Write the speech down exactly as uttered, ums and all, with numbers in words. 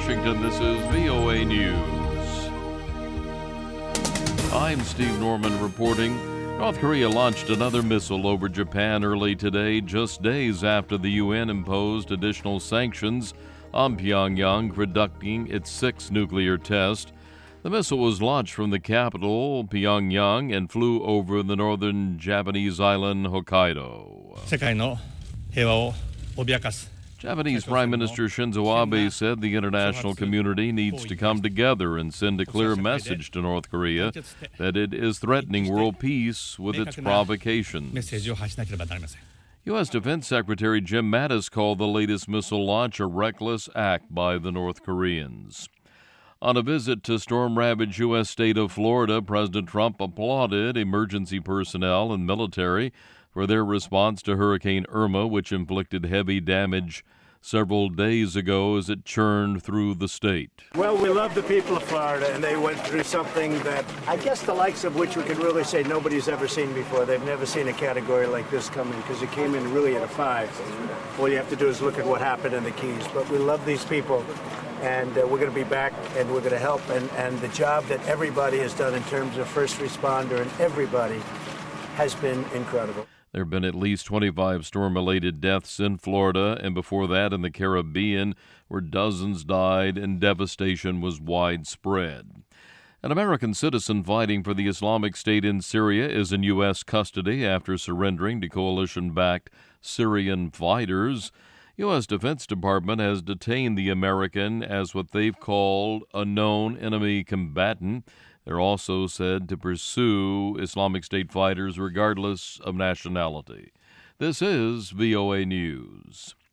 Washington, this is V O A News. I'm Steve Norman reporting. North Korea launched another missile over Japan early today, just days after the U N imposed additional sanctions on Pyongyang for conducting its sixth nuclear test. The missile was launched from the capital, Pyongyang, and flew over the northern Japanese island Hokkaido. 世界の平和を脅かす Japanese Prime Minister Shinzo Abe said the international community needs to come together and send a clear message to North Korea that it is threatening world peace with its provocations. メッセージを発しなければなりません U S. Defense Secretary Jim Mattis called the latest missile launch a reckless act by the North Koreans. On a visit to storm-ravaged U S state of Florida, President Trump applauded emergency personnel and military for their response to Hurricane Irma, which inflicted heavy damage several days ago as it churned through the state. Well, we love the people of Florida, and they went through something that I guess the likes of which we can really say nobody's ever seen before. They've never seen a category like this come in because it came in really at a five. All you have to do is look at what happened in the Keys. But we love these people, and uh, we're going to be back, and we're going to help. And, and the job that everybody has done in terms of first responder and everybody has been incredible. There have been at least twenty-five storm-related deaths in Florida, and before that in the Caribbean, where dozens died and devastation was widespread. An American citizen fighting for the Islamic State in Syria is in U S custody after surrendering to coalition-backed Syrian fighters. U S. Defense Department has detained the American as what they've called a known enemy combatant. They're also said to pursue Islamic State fighters regardless of nationality. This is V O A News.